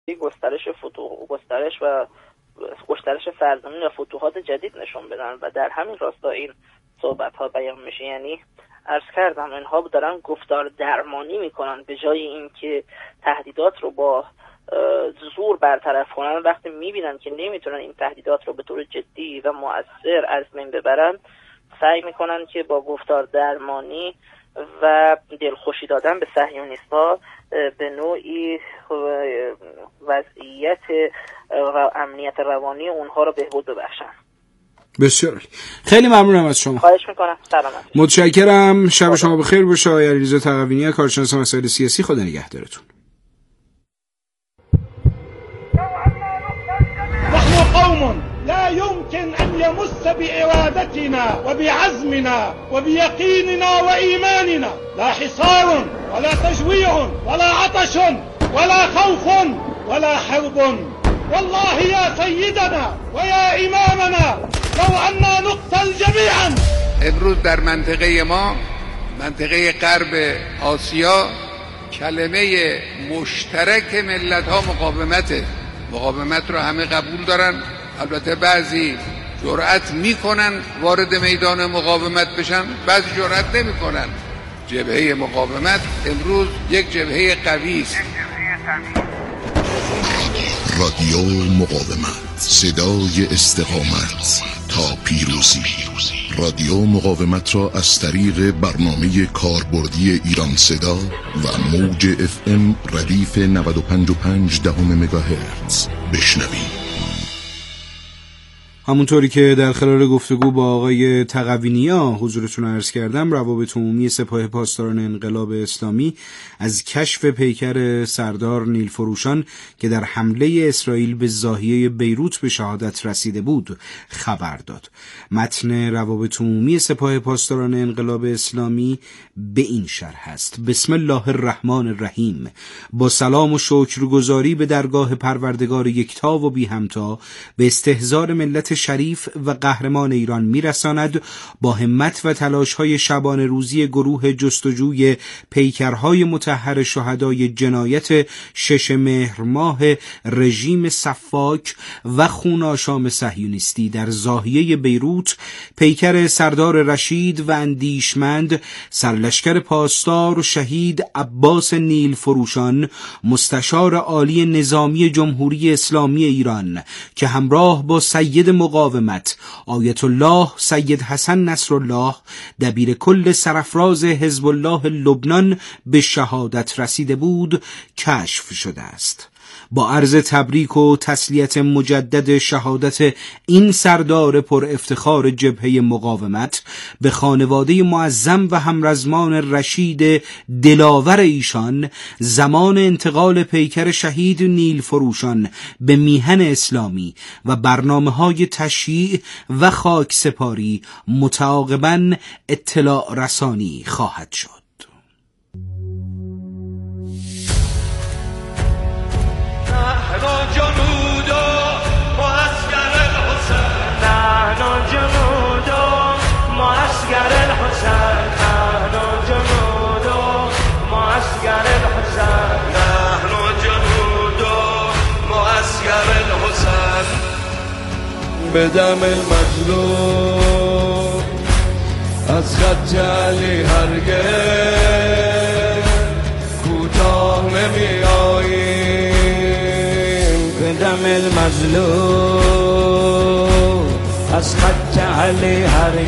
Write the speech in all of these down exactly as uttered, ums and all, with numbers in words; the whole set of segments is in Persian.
گسترش فتوح گسترش و گسترش سرزمین و فتوحات جدید نشون بدن و در همین راستا این صحبت ها بیان میشه. یعنی عرض کردم اینها دارن گفتار درمانی میکنن به جای اینکه تهدیدات رو با زور برطرف کنن. وقتی میبینن که نمیتونن این تهدیدات رو به طور جدی و مؤثر از بین ببرن، سعی میکنن که با گفتار درمانی و دلخوشی دادن به صهیونیست‌ها به نوعی وضعیت و امنیت روانی اونها رو بهبود ببخشن. بسیار عالی. خیلی ممنونم از شما. خواهش میکنم. سلامت. متشکرم. شب شما بخیر باشه آقای علیرضا تقوینی، کارشناس مسائل سیاسی. خدا نگهدارتون. نحن قوم لا يمكن أن يمس بإرادتنا وبعزمنا وبيقيننا وإيماننا لا حصار ولا تجويع ولا عطش ولا خوف ولا حرب. والله يا سيدنا ويا إمامنا لو أننا نقتل جميعا. امروز در منطقه ما، منطقه غرب آسیا، کلمه مشترک ملت ها مقاومته. مقاومت رو همه قبول دارن، البته بعضی جرأت میکنن وارد میدان مقاومت بشن، بعضی جرأت نمیکنن. جبهه مقاومت امروز یک جبهه قوی است. رادیو مقاومت، صدای استقامت تا پیروزی. رادیو مقاومت را از طریق برنامه کاربردی ایران صدا و موج اف ام ردیف نود و پنج و پنج دهم مگاهرتز بشنوید. همونطوری که در خلال گفتگو با آقای تقوینیا حضورتون عرض کردم، روابط عمومی سپاه پاسداران انقلاب اسلامی از کشف پیکر سردار نیلفروشان که در حمله اسرائیل به زاهیه بیروت به شهادت رسیده بود خبر داد. متن روابط عمومی سپاه پاسداران انقلاب اسلامی به این شرح است: بسم الله الرحمن الرحیم. با سلام و شکرگزاری به درگاه پروردگار یکتا و بی همتا به استحضار ملت شریف و قهرمان ایران میرساند با همت و تلاش‌های شبانه روزی گروه جستجوی پیکرهای مطهر شهدای جنایت شش مهر ماه رژیم سفاک و خوناشام صهیونیستی در زاهیه بیروت، پیکر سردار رشید و اندیشمند سرلشکر پاسدار و شهید عباس نیلفروشان، مستشار عالی نظامی جمهوری اسلامی ایران که همراه با سید مقاومت آیت الله سید حسن نصرالله دبیر کل سرافراز حزب الله لبنان به شهادت رسیده بود کشف شده است. با عرض تبریک و تسلیت مجدد شهادت این سردار پر افتخار جبهه مقاومت به خانواده معظم و همرزمان رشید دلاور ایشان، زمان انتقال پیکر شهید نیلفروشان به میهن اسلامی و برنامه‌های تشییع و خاک سپاری متعاقباً اطلاع رسانی خواهد شد. نحن جنود معسكر الحسين، نحن جنود معسكر الحسين، نحن جنود معسكر الحسين، نحن جنود معسكر الحسين. بدم المظلوم از خط علی هرگز کوتاه نمی آییم. بدم المظلوم از خط علی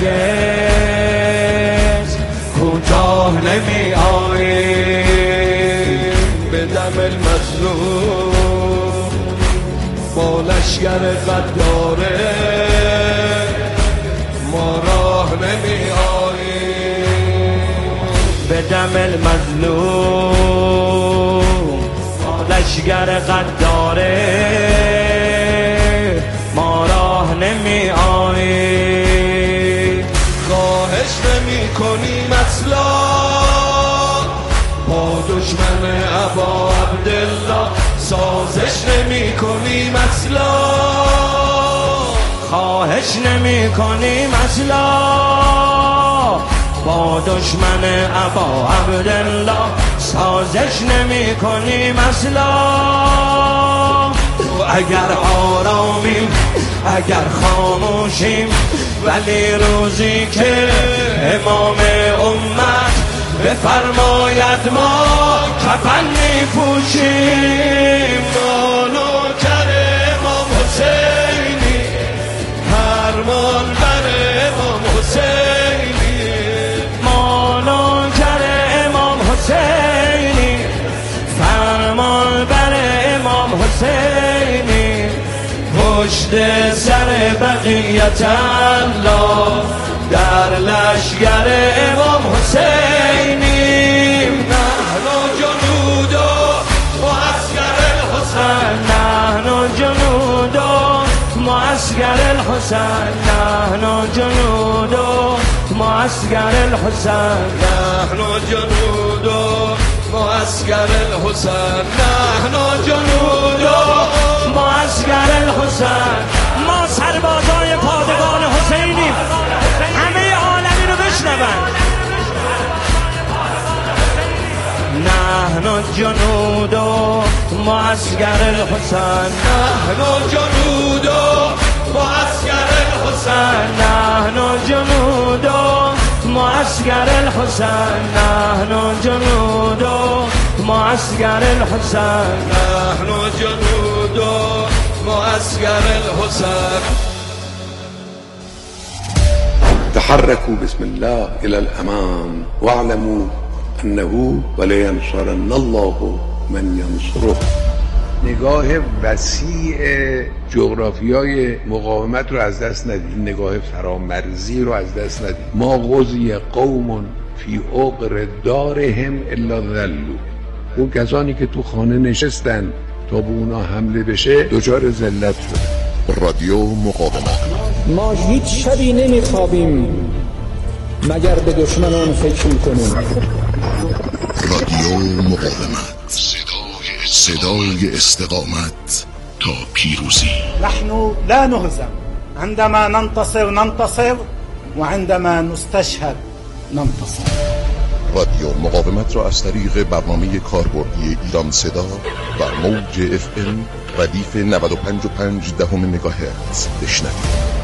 هرگز کوتاه نمی آییم. بدم المظلوم با لشکر غداره ما راه نمی آییم. بدم المظلوم با لشکر غداره ما راه نمی آییم. خواهش نمی کنیم اصلا با دشمن ابا عبدالله، سازش نمی کنیم اصلا، خواهش نمی کنیم اصلا با دشمن ابا عبدالله سازش نمی کنیم اصلا. اگر آرامیم اگر خاموشیم ولی روزی که امام امت بفرماید ما کفن می پوشیم. مانو کر امام حسینی فرمان بر امام حسینی، مانو کر امام حسینی فرمان بر امام حسینی. پشت سر بقیت الله در لشگر امام حسینی. نحن جنود معسكر الحسین، نحن جنود معسكر الحسین، نحن جنود معسكر الحسین، نحن جنود معسكر الحسین، نحن جنود معسكر الحسین. ما سربازای پادگان حسینیم، همه عالمی رو بشنون. نحن جنود معسكر الحسین، نحن جنود معسكر الحسین، نحن جنود معسكر الحسین، نحن جنود معسكر الحسین، نحن جنود معسكر الحسین. تحركوا بسم الله إلى الأمام واعلموا أنه ولينصرن الله من ينصره. نگاه وسیع جغرافیای مقاومت رو از دست ندید، نگاه فرامرزی رو از دست ندید. ما غزی قوم فی عقر دارهم الا ذلوا. اون کسانی که تو خانه نشستن تا به اونا حمله بشه دچار ذلت شدن. رادیو مقاومت. ما هیچ شبی نمیخوابیم مگر به دشمنان فکر کنیم. رادیو مقاومت، صدای استقامت تا پیروزی. نحن لا نهزم، عندما ننتصر ننتصر وعندما نستشهد ننتصر. رادیو مقاومت را از طریق برنامه کاربردی ایران صدا و موج اف ام ردیف نود و پنج و پنج دهم مگاهرتز بشنوید.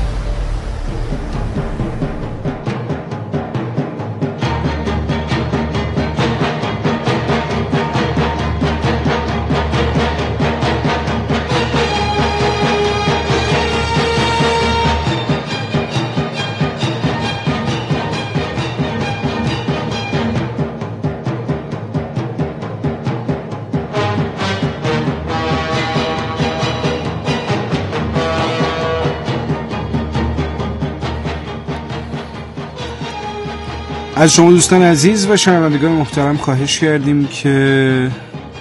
از شما دوستان عزیز و شنوندگان محترم خواهش کردیم که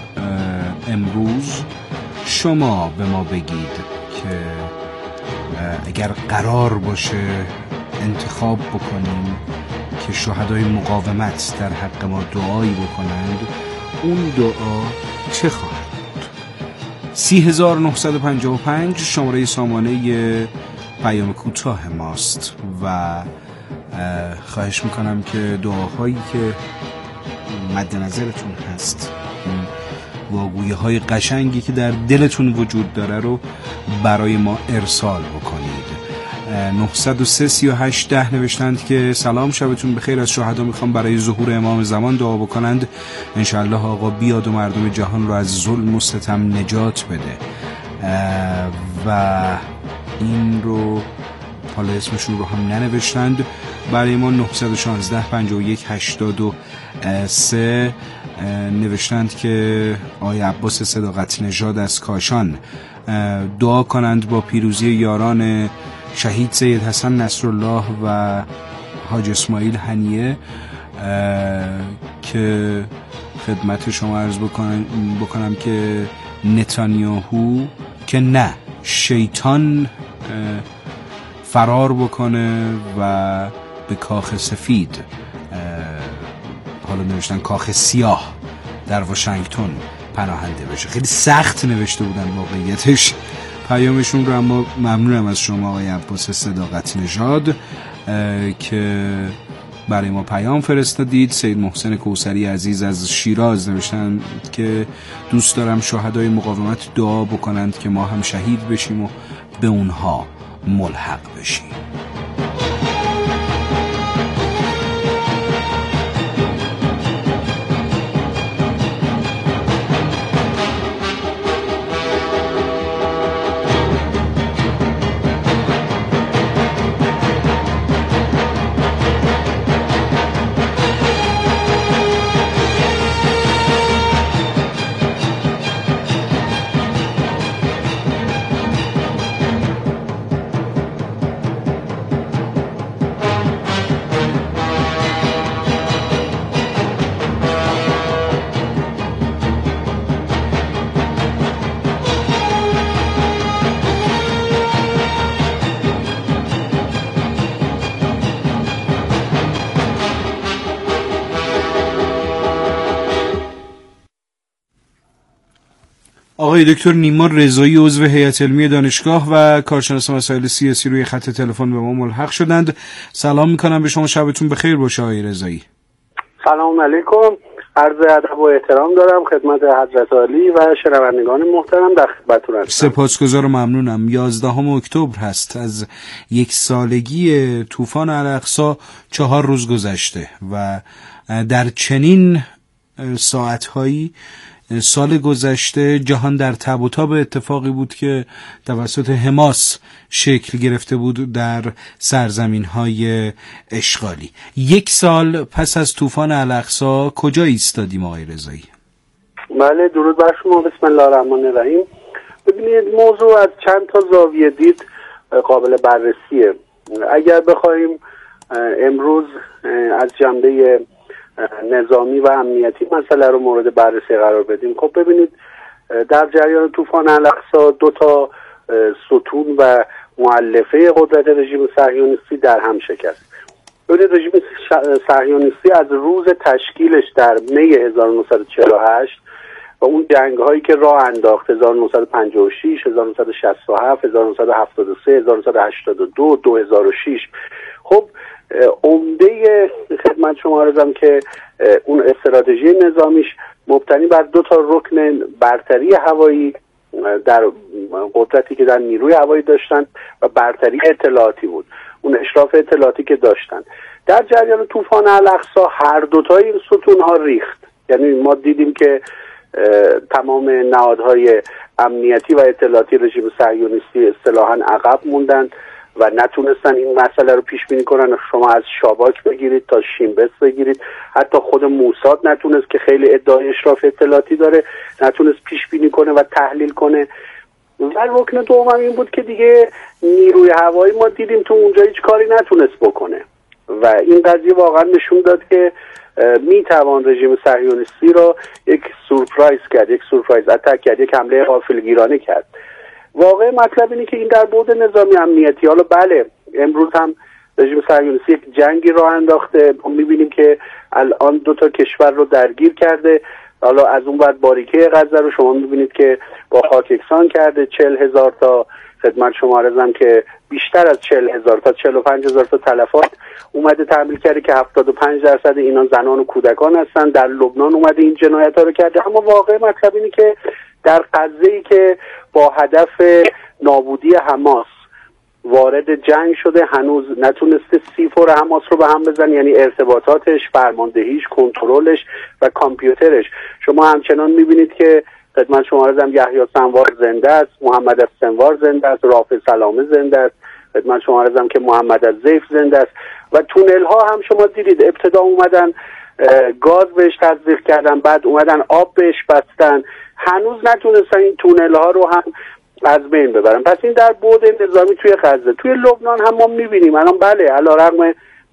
امروز شما به ما بگید که اگر قرار باشه انتخاب بکنیم که شهدای مقاومت در حق ما دعایی بکنند، اون دعا چه خواهد بود؟ سی هزار و نهصد و پنجاه و پنج شماره سامانه پیام کوتاه ماست و خواهش میکنم که دعاهایی که مد نظرتون هست، واگویه های قشنگی که در دلتون وجود داره رو برای ما ارسال بکنید. نهصد و سه سی و هشت ده نوشتند که سلام، شبتون بخیر، از شهدا میخوام برای ظهور امام زمان دعا بکنند، انشالله آقا بیاد و مردم جهان رو از ظلم و ستم نجات بده. و این رو حالا اسمشون رو هم ننوشتند. برای ما نهصد و شانزده پنجاه و یک هشتاد و سه نوشتند که آقای عباس صداقت نژاد از کاشان دعا کنند با پیروزی یاران شهید سید حسن نصرالله و حاج اسماعیل هنیه، که خدمت شما عرض بکنم, بکنم که نتانیاهو که نه شیطان فرار بکنه و به کاخ سفید، حالا نوشتن کاخ سیاه در واشنگتن پناهنده بشه. خیلی سخت نوشته بودن واقعیتش پیامشون رو، اما ممنونم از شما آقای عباس صداقت نژاد که برای ما پیام فرستادید. سید محسن کوثری عزیز از شیراز نوشتن که دوست دارم شهدای مقاومت دعا بکنند که ما هم شهید بشیم و به اونها ملحق بشیم. آقای دکتر نیما رضایی عضو هیئت علمی دانشگاه و کارشناس مسائل سیاسی روی خط تلفن به ما ملحق شدند. سلام میکنم به شما، شبتون بخیر باشه آقای رضایی. سلام علیکم، عرض ادب و احترام دارم خدمت حضرت عالی و شنوندگان محترم در خدمتتون هستم. سپاسگزار و ممنونم. یازدهم اکتبر هست از یک سالگی طوفان الاقصی، چهار روز گذشته و در چنین ساعتهایی سال گذشته جهان در تب و تاب اتفاقی بود که توسط حماس شکل گرفته بود در سرزمین‌های اشغالی. یک سال پس از طوفان الاقصی کجا ایستادیم آقای رضایی؟ بله، درود بر شما. بسم الله الرحمن الرحیم. ببینید، موضوع از چند تا زاویه دید قابل بررسیه. اگر بخوایم امروز از جنبه نظامی و امنیتی مسئله رو مورد بررسی قرار بدیم، خب ببینید در جریان طوفان الاقصی دو تا ستون و مؤلفه قدرت رژیم صهیونیستی در هم شکست. ببینید رژیم صهیونیستی از روز تشکیلش در می هزار و نهصد و چهل و هشت و اون جنگ هایی که راه انداخت هزار و نهصد و پنجاه و شش، هزار و نهصد و شصت و هفت، هزار و نهصد و هفتاد و سه، هزار و نهصد و هشتاد و دو، دو هزار و شش، خب عمده خدمت شما عرضم که اون استراتژی نظامیش مبتنی بر دو تا رکن برتری هوایی در قدرتی که در نیروی هوایی داشتن و برتری اطلاعاتی بود، اون اشراف اطلاعاتی که داشتن. در جریان طوفان الاقصی هر دوتای این ستون ها ریخت. یعنی ما دیدیم که تمام نهادهای امنیتی و اطلاعاتی رژیم صهیونیستی اصطلاحاً عقب موندن و نتونستن این مسئله رو پیش بینی کنن. شما از شاباک بگیرید تا شینبس بگیرید، حتی خود موساد نتونست که خیلی ادعای اشراف اطلاعاتی داره نتونست پیش بینی کنه و تحلیل کنه. و رکن دوم این بود که دیگه نیروی هوایی ما دیدیم تو اونجا هیچ کاری نتونست بکنه و این قضیه واقعا نشون داد که می توان رژیم صهیونیستی رو یک سورپرایز کرد، یک سورپرایز اتک کرد، یک حمله غافلگیرانه کرد. واقع مطلب اینه که این در بعد نظامی امنیتی، حالا بله امروز هم رژیم صهیونیستی یک جنگی راه انداخته، ما میبینیم که الان دو تا کشور رو درگیر کرده. حالا از اون بعد باریکه غزه رو شما میبینید که با خاک یکسان کرده، چهل هزار تا خدمت شما عرضم که بیشتر از چهل هزار تا چهل و پنج هزار تا تلفات اومده تحمیل کرده که هفتاد و پنج درصد اینا زنان و کودکان هستن. در لبنان اومده این جنایت ها رو کرده. اما واقع مطلب اینه که در غزه‌ای که با هدف نابودی حماس وارد جنگ شده هنوز نتونسته سی فور حماس رو به هم بزن، یعنی ارتباطاتش، فرماندهیش، کنترلش و کامپیوترش. شما همچنان میبینید که خدمت شما عرضم یحیی سنوار زنده است، محمد از سنوار زنده است، رافع سلامه زنده است، خدمت شما عرضم که محمد از زیف زنده است و تونل ها هم شما دیدید ابتدا اومدن گاز بهش تزریق کردن، بعد اومدن آب بهش بستن، هنوز نتونستن این تونل ها رو هم از بین ببرن. پس این در بعد نظامی توی غزه. توی لبنان هم ما میبینیم الان بله علیرغم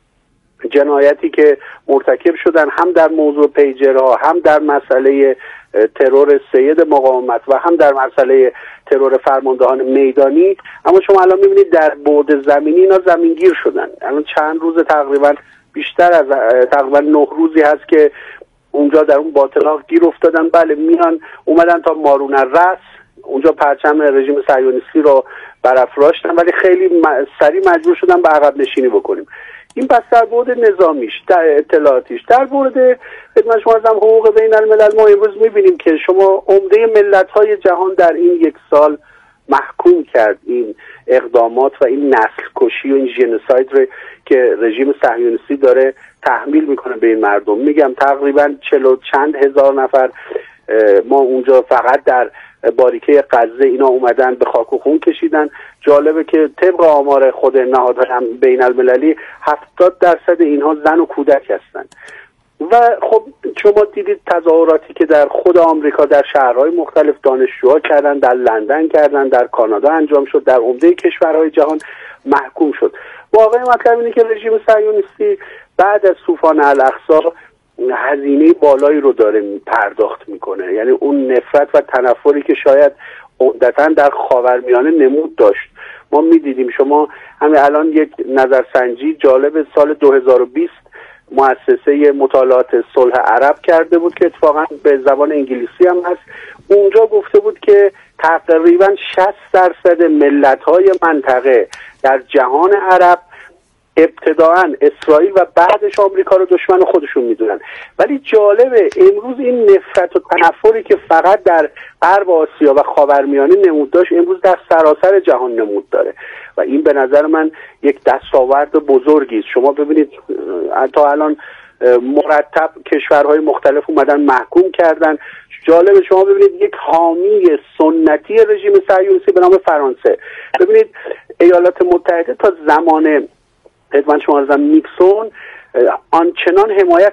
جنایتی که مرتکب شدن هم در موضوع پیجرها، هم در مسئله ترور سید مقاومت و هم در مسئله ترور فرماندهان میدانی، اما شما الان میبینید در بعد زمینی اینا زمینگیر شدن. الان چند روز تقریبا بیشتر از تقریبا نه روزی هست که اونجا در اون باطلاق گیر افتادن. بله میان اومدن تا مارون الرأس، اونجا پرچم رژیم صهیونیستی رو برافراشتن، ولی خیلی سریع مجبور شدن به عقب نشینی بکنیم. این پس در بعد نظامیش، در اطلاعاتیش. در مورد خدمت شما ارزم حقوق بین الملل، ما امروز میبینیم که شما عمده ملت‌های جهان در این یک سال محکوم کرد این اقدامات و این نسل کشی و این ژنوساید رو که رژیم صهیونیستی داره تحمیل میکنه به این مردم. میگم تقریبا چلو چند هزار نفر ما اونجا فقط در باریکه غزه اینا اومدن به خاک و خون کشیدن. جالبه که طبق آمار خود نهادهای بین المللی هفتاد درصد اینها زن و کودک هستن. و خب شما دیدید تظاهراتی که در خود آمریکا در شهرهای مختلف دانشجوها کردن، در لندن کردن، در کانادا انجام شد، در عمده کشورهای جهان محکوم شد. واقعا مطلب اینه که رژیم صهیونیستی بعد از طوفان الاقصی هزینه بالایی رو داره پرداخت میکنه. یعنی اون نفرت و تنفری که شاید عمدتاً در خاورمیانه نمود داشت ما میدیدیم. شما همین الان یک نظرسنجی جالب سال دو هزار و بیست مؤسسه مطالعات صلح عرب کرده بود که اتفاقا به زبان انگلیسی هم هست. اونجا گفته بود که تقریبا شصت درصد ملت‌های منطقه در جهان عرب ابتداعاً اسرائیل و بعدش آمریکا رو دشمن خودشون میدونن. ولی جالبه امروز این نفرت و تنفری که فقط در غرب آسیا و خاورمیانه نمود داشت امروز در سراسر جهان نمود داره و این به نظر من یک دستاورد بزرگی است. شما ببینید تا الان مرتب کشورهای مختلف اومدن محکوم کردن. جالبه شما ببینید یک حامی سنتی رژیم صهیونیستی به نام فرانسه، ببینید ایالات متحده تا زمان خدمت شما ارزم نیکسون آنچنان حمایت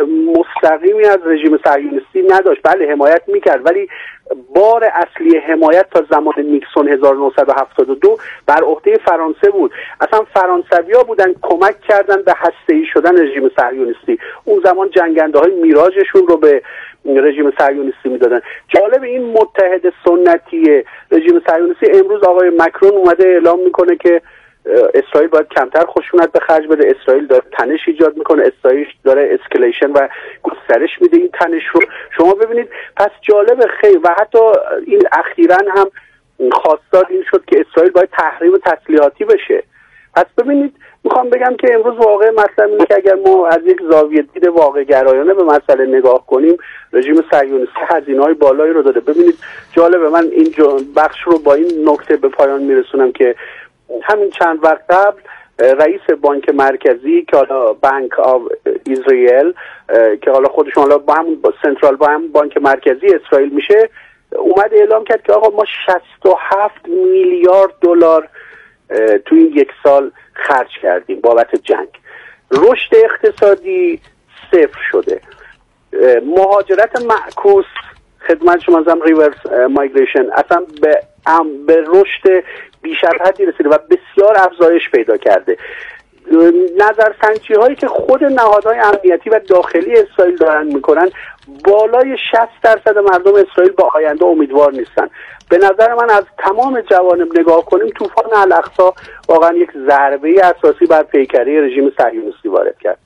مستقیمی از رژیم صهیونیستی نداشت. بله حمایت میکرد ولی بار اصلی حمایت تا زمان نیکسون هزار و نهصد و هفتاد و دو بر عهده فرانسه بود. اصلا فرانسوی‌ها بودن کمک کردن به هسته‌ای شدن رژیم صهیونیستی. اون زمان جنگنده های میراژشون رو به رژیم صهیونیستی میدادن. جالب این متحد سنتی رژیم صهیونیستی امروز آقای مکرون اومده اعلام میکنه که اسرائیل باید کمتر خشونت به خرج بده. اسرائیل داره تنش ایجاد میکنه، اسرائیل داره اسکلیشن و گسترش میده این تنش رو. شما ببینید پس جالب خیلی و حتی این اخیراً هم خواستار این شد که اسرائیل باید تحریم تسلیحاتی بشه. پس ببینید میخوام بگم که امروز واقع مطلب اینه که اگر ما از یک زاویه دید واقع گرایانه به مسئله نگاه کنیم رژیم صهیونیستی هزینه‌های بالایی رو داده. ببینید جالبه، من این بخش رو با این نکته به پایان میرسونم که همین چند وقت قبل رئیس بانک مرکزی که حالا بانک آف اسرائیل که حالا خودشون حالا با هم با سنترال با هم بانک مرکزی اسرائیل میشه اومد اعلام کرد که آقا ما شصت و هفت میلیارد دلار تو این یک سال خرج کردیم بابت جنگ. رشد اقتصادی صفر شده. مهاجرت معکوس خدمت شما زم ریورس مایگریشن اصلا به ام به رشد بیش از حدی رسیده و بسیار افزایش پیدا کرده. نظرسنجی هایی که خود نهادهای امنیتی و داخلی اسرائیل دارن میکنن بالای شصت درصد مردم اسرائیل با آینده امیدوار نیستن. به نظر من از تمام جوانب نگاه کنیم طوفان الاقصی واقعا یک ضربه اساسی بر پیکره رژیم صهیونیستی وارد کرد.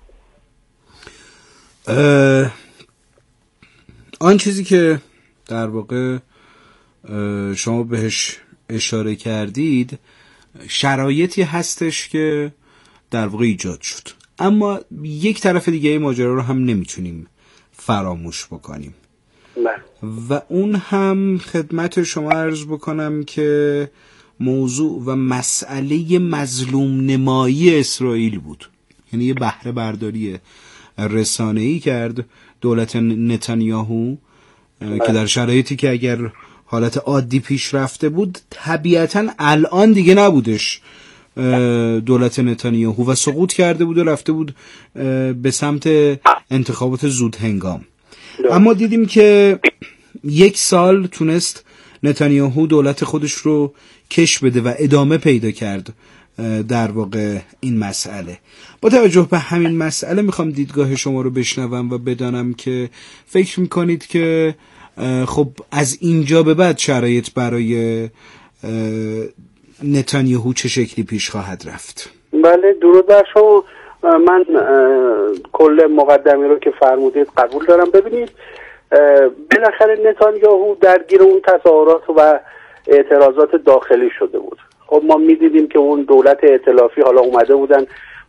آن چیزی که در واقع شما بهش اشاره کردید شرایطی هستش که در واقع ایجاد شد، اما یک طرف دیگه ماجرا رو هم نمیتونیم فراموش بکنیم و اون هم خدمت شما عرض بکنم که موضوع و مسئله مظلوم نمایی اسرائیل بود. یعنی یه بهره برداری رسانه‌ای کرد دولت نتانیاهو که در شرایطی که اگر حالت عادی پیش رفته بود طبیعتاً الان دیگه نبودش دولت نتانیاهو و سقوط کرده بود و رفته بود به سمت انتخابات زود هنگام. اما دیدیم که یک سال تونست نتانیاهو دولت خودش رو کش بده و ادامه پیدا کرد در واقع این مسئله. با توجه به همین مسئله میخوام دیدگاه شما رو بشنوم و بدانم که فکر میکنید که خب از اینجا به بعد شرایط برای نتانیاهو چه شکلی پیش خواهد رفت؟ بله درود بر شما. من کل مقدمی رو که فرمودید قبول دارم. ببینید بالاخره نتانیاهو درگیر اون تظاهرات و اعتراضات داخلی شده بود. خب ما میدیدیم که اون دولت ائتلافی حالا اومده بودن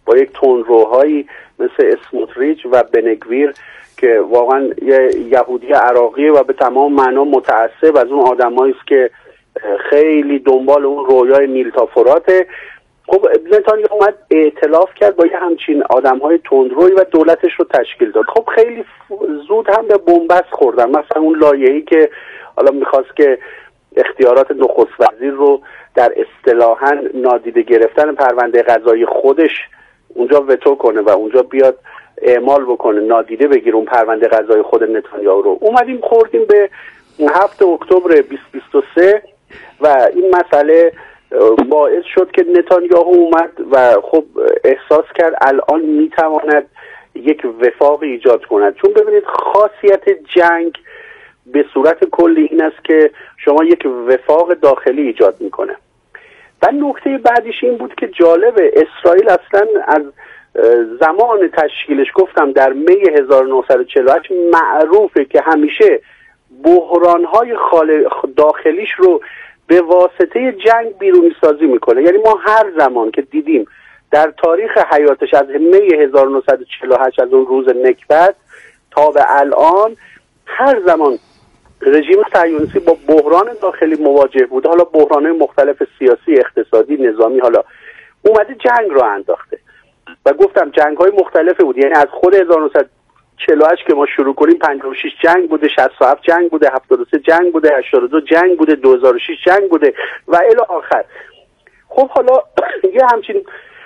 با یک تندروهایی مثل اسموتریچ و بنگویر که واقعا یه یهودی عراقی و به تمام معنا متعصب از اون آدمایی است که خیلی دنبال اون رویای نیل تا فراته. خب نتانیاهو اومد ائتلاف کرد با یه همچین آدم‌های تندروی و دولتش رو تشکیل داد. خب خیلی زود هم به بنبست خوردن، مثلا اون لایحه‌ای که حالا می‌خواست که اختیارات نخست وزیر رو در اصطلاحاً نادیده گرفتن پرونده قضایی خودش اونجا وتو کنه و اونجا بیاد اعمال بکنه، نادیده بگیره اون پرونده قضایی خود نتانیاهو رو. اومدیم خوردیم به هفت اکتبر بیست بیست و سه و این مسئله باعث شد که نتانیاهو اومد و خب احساس کرد الان میتواند یک وفاق ایجاد کند. چون ببینید خاصیت جنگ به صورت کلی این است که شما یک وفاق داخلی ایجاد میکنه. و نکته بعدیش این بود که جالبه اسرائیل اصلا از زمان تشکیلش، گفتم در می هزار و نهصد و چهل و هشت، معروفه که همیشه بحرانهای داخلیش رو به واسطه جنگ بیرونی سازی میکنه. یعنی ما هر زمان که دیدیم در تاریخ حیاتش از می هزار و نهصد و چهل و هشت، از اون روز نکبت تا به الان، هر زمان رژیم صهیونیستی با بحران داخلی مواجه بوده، حالا بحران‌های مختلف سیاسی، اقتصادی، نظامی، حالا اومده جنگ رو انداخته. و گفتم جنگ‌های مختلفی بود، یعنی از خود هزار و نهصد و چهل و هشت که ما شروع کنیم پنجاه و شش جنگ بوده، شصت و هفت جنگ بوده، هفتاد و سه جنگ بوده، هشتاد و دو جنگ بوده، دو هزار و شش جنگ بوده و الی آخر. خب حالا یه همچین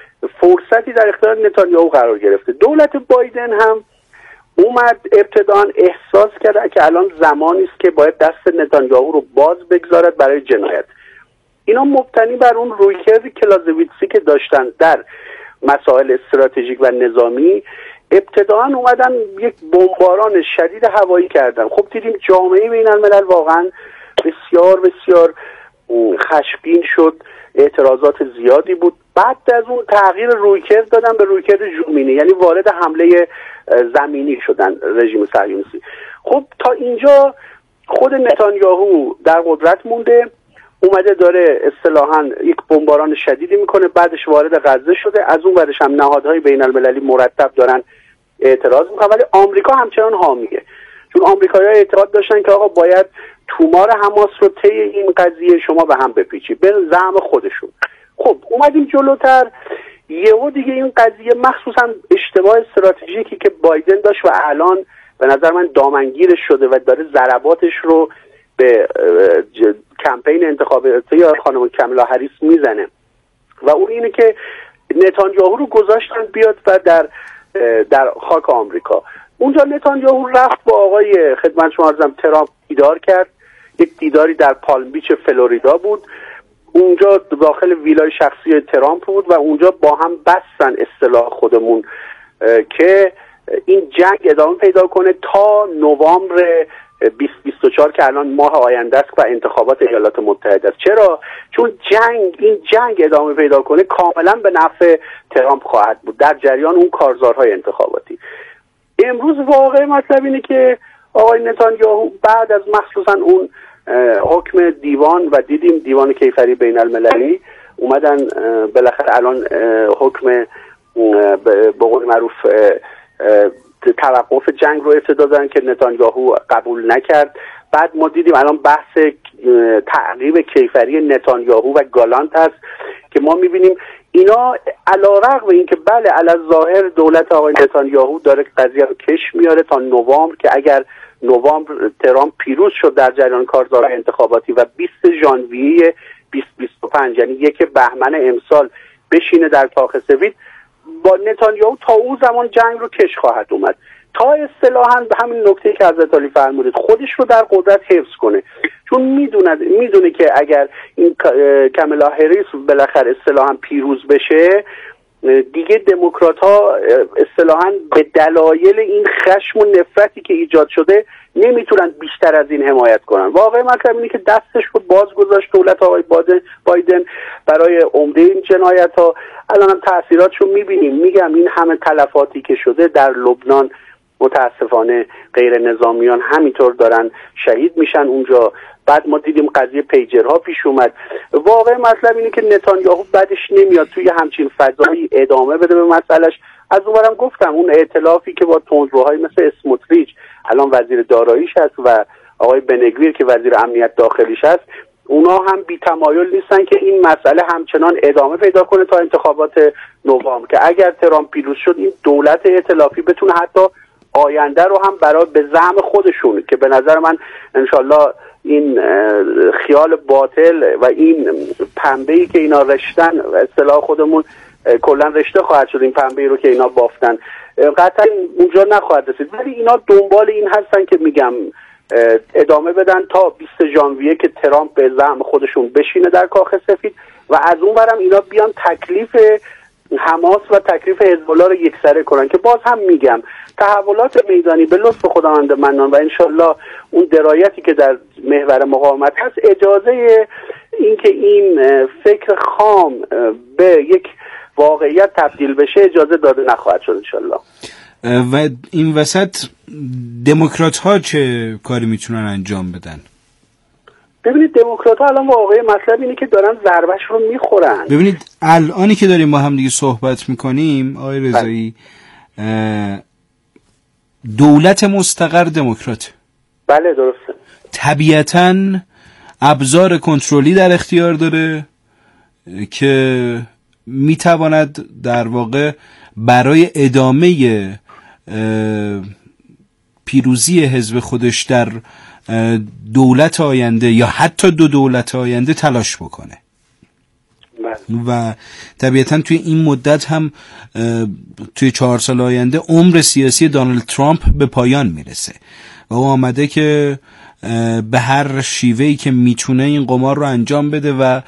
فرصتی در اختیار نتانیاهو قرار گرفته. دولت بایدن هم اومد ابتداً احساس کرد که الان زمانی است که باید دست نتانیاهو رو باز بگذارد برای جنایت. اینا مبتنی بر اون رویکرد کلازویتسی که داشتن در مسائل استراتژیک و نظامی، ابتداً اومدن یک بمباران شدید هوایی کردن. خب دیدیم جامعه بین الملل واقعا بسیار بسیار خشمگین شد، اعتراضات زیادی بود. بعد از اون تغییر رویکرد دادن به رویکرد ژومینی، یعنی وارد حمله زمینی شدن رژیم صهیونیستی. خب تا اینجا خود نتانیاهو در قدرت مونده، اومده داره اصطلاحاً یک بمباران شدیدی میکنه، بعدش وارد غزه شده، از اون ورش هم نهادهای بین المللی مرتب دارن اعتراض میکنن، ولی آمریکا همچنان حامیه. چون آمریکایی‌ها اعتقاد داشتن که آقا باید تومار حماس رو طی این قضیه شما به هم بپیچی، به زعم خودشون. خب اومدیم جلوتر، یهو دیگه این قضیه مخصوصا اشتباه استراتژیکی که بایدن داشت و الان به نظر من دامنگیرش شده و داره ضرباتش رو به کمپین انتخاباتی یا خانم کاملا هریس میزنه و اون اینه که نتانیاهو رو گذاشتن بیاد و در در خاک آمریکا. اونجا نتانیاهو رفت با آقای خدمت شما عرضم ترامپ دیدار کرد. یک دیداری در پالم بیچ فلوریدا بود. اونجا داخل ویلای شخصی ترامپ بود و اونجا با هم بستن اصطلاح خودمون که این جنگ ادامه پیدا کنه تا نوامبر بیست بیست و چهار که الان ماه آینده است و انتخابات ایالات متحده است. چرا؟ چون جنگ این جنگ ادامه پیدا کنه کاملا به نفع ترامپ خواهد بود در جریان اون کارزارهای انتخاباتی. امروز واقع مطلب اینه که آقای نتانیاهو بعد از مخصوصا اون حکم دیوان و دیدیم دیوان کیفری بین المللی اومدن بالاخره الان حکم به قول معروف توقف جنگ رو ابتدا دادن که نتانیاهو قبول نکرد. بعد ما دیدیم الان بحث تعقیب کیفری نتانیاهو و گالانت هست که ما میبینیم اینا علیرغم اینکه بله علی ظاهر دولت آقای نتانیاهو داره قضیه رو کش میاره تا نوامبر که اگر نوامبر ترامپ پیروز شد در جریان کارزارهای انتخاباتی و بیست ژانویه بیست بیست و پنج یعنی یک بهمن امسال بشینه در کاخ سفید، با نتانیاهو تا اون زمان جنگ رو کش خواهد اومد تا اصطلاحاً به همین نکته که حضرت علی فرمودید خودش رو در قدرت حفظ کنه. چون میدونه میدونه که اگر این کاملا هریس بالاخره اصطلاحاً پیروز بشه دیگه دموکرات‌ها اصطلاحاً به دلایل این خشم و نفرتی که ایجاد شده نمیتونن بیشتر از این حمایت کنن. واقعا مطلب اینه که دستش رو باز گذاشت دولت آقای بایدن برای عمده این جنایت‌ها. الان هم تأثیراتشو میبینیم. میگم این همه تلفاتی که شده در لبنان متاسفانه غیر نظامیان همینطور دارن شهید میشن اونجا. بعد ما دیدیم قضیه پیجرها پیش اومد. واقع مطلب اینه که نتانیاهو بعدش نمیاد توی همچین فضایی ادامه بده به مسئلهش. از اونورم گفتم اون ائتلافی که با تندروهای مثل اسموتریچ الان وزیر داراییش هست و آقای بنگویر که وزیر امنیت داخلیش هست، اونا هم بی تمایل نیستن که این مسئله همچنان ادامه پیدا کنه تا انتخابات نوامبر، که اگر ترامپ پیروز شد این دولت ائتلافی بتونه حتی آینده رو هم برای به زعم خودشون، که به نظر من انشالله این خیال باطل و این پنبه‌ای که اینا رشتن، اصطلاح خودمون کلا رشته خواهد شد این پنبه‌ای رو که اینا بافتن، قطعا اونجا نخواهد رسید. ولی اینا دنبال این هستن که میگم ادامه بدن تا بیست ژانویه که ترامپ به زعم خودشون بشینه در کاخ سفید و از اون برم اینا بیان تکلیف حماس و تکلیف حزب الله رو یکسره کنن، که باز هم میگم تحولات میدانی به لطف خداوند منان و انشالله اون درایتی که در محور مقاومت هست اجازه اینکه این فکر خام به یک واقعیت تبدیل بشه اجازه داده نخواهد شد انشالله. و این وسط دموکرات ها چه کاری میتونن انجام بدن؟ ببینید دموکرات ها الان واقعی مطلب اینه که دارن ضربش رو میخورن. ببینید الانی که داریم با هم دیگه صحبت میکنیم آقای رضایی، دولت مستقر دموکرات، بله درسته، طبیعتاً ابزار کنترلی در اختیار داره که میتواند در واقع برای ادامه پیروزی حزب خودش در دولت آینده یا حتی دو دولت آینده تلاش بکنه و طبیعتا توی این مدت هم توی چهار سال آینده عمر سیاسی دونالد ترامپ به پایان میرسه و او آمده که به هر شیوهی که میتونه این قمار رو انجام بده و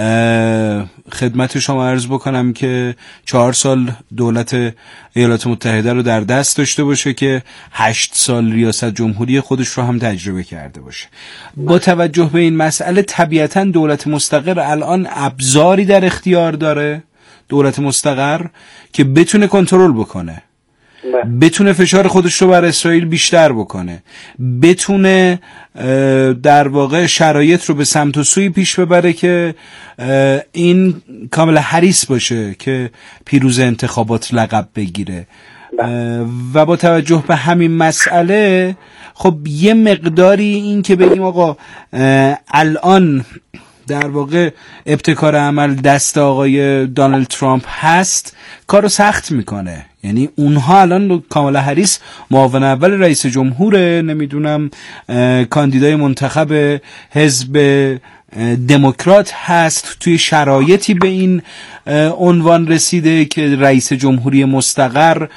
خدمت شما عرض بکنم که چهار سال دولت ایالات متحده رو در دست داشته باشه که هشت سال ریاست جمهوری خودش رو هم تجربه کرده باشه. با توجه به این مسئله طبیعتاً دولت مستقر الان ابزاری در اختیار داره، دولت مستقر که بتونه کنترل بکنه، بتونه فشار خودش رو بر اسرائیل بیشتر بکنه، بتونه در واقع شرایط رو به سمت و سوی پیش ببره که این کاملا حریص باشه که پیروز انتخابات لقب بگیره. و با توجه به همین مسئله خب یه مقداری این که بگیم آقا الان در واقع ابتکار عمل دست آقای دونالد ترامپ هست کارو سخت میکنه. یعنی اونها الان کامالا هریس معاون اول رئیس جمهوره، نمیدونم کاندیدای منتخب حزب دموکرات هست، توی شرایطی به این عنوان رسیده که رئیس جمهوری مستقر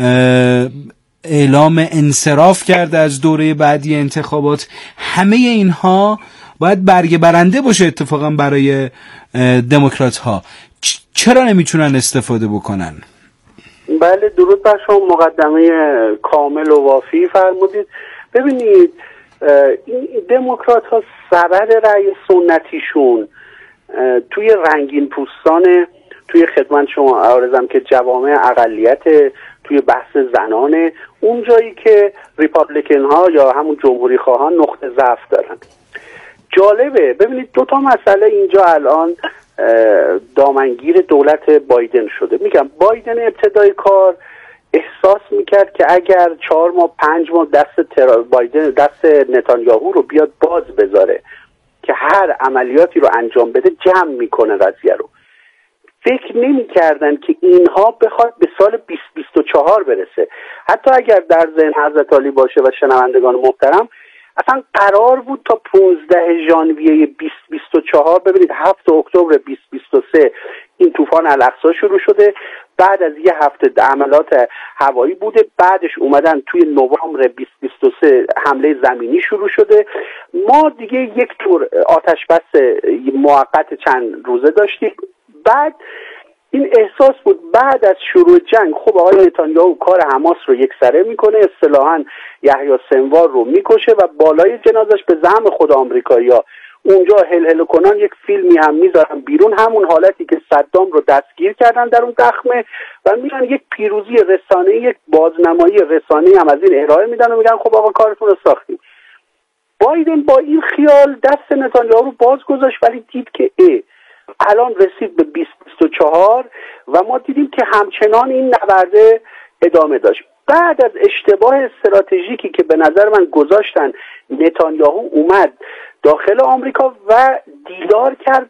اعلام انصراف کرده از دوره بعدی انتخابات. همه اینها باید برگ برنده باشه اتفاقا برای دموکرات ها. چرا نمیتونن استفاده بکنن؟ بله درود بر شما، مقدمه کامل و وافی فرمودید. ببینید این دموکرات ها سبد رأی سنتیشون توی رنگین پوستان، توی خدمت شما عرضم که جوامع اقلیت، توی بحث زنانه، اون جایی که ریپابلیکن ها یا همون جمهوری خواهان نقطه ضعف دارن. جالبه ببینید دو تا مسئله اینجا الان دامنگیر دولت بایدن شده. میگم بایدن ابتدای کار احساس میکرد که اگر چهار ماه پنج ماه دست ترا بایدن دست نتانیاهو رو بیاد باز بذاره که هر عملیاتی رو انجام بده جمع میکنه قضیه رو. فکر نمیکردن که اینها بخواد به سال بیست بیست و چهار برسه. حتی اگر در ذهن حضرت علی باشه و شنوندگان محترم، اصلا قرار بود تا پانزده ژانویه بیست بیست و چهار، ببینید هفت اکتبر بیست بیست و سه این طوفان الاقصی شروع شده، بعد از یه هفته عملات هوایی بوده، بعدش اومدن توی نوامبر بیست بیست و سه حمله زمینی شروع شده. ما دیگه یک طور آتش بس موقت چند روزه داشتیم. بعد این احساس بود بعد از شروع جنگ خب آقای نتانیاهو کار حماس رو یکسره میکنه، اصطلاحاً یحیی سنوار رو میکشه و بالای جنازش به زعم خود آمریکایی‌ها اونجا هلهله کنان یک فیلمی هم میذارن بیرون، همون حالتی که صدام رو دستگیر کردن در اون دخمه، و میان یک پیروزی رسانه‌ای، یک بازنمایی رسانه‌ای هم از این ارائه میدن و میگن خب آقا کارتون رو ساختیم. بایدن با این خیال دست نتانیاهو رو باز گذاشت، ولی دید که ای الان رسید به بیست بیست و چهار و ما دیدیم که همچنان این نبرده ادامه داشت. بعد از اشتباه استراتژیکی که به نظر من گذاشتن، نتانیاهو اومد داخل آمریکا و دیدار کرد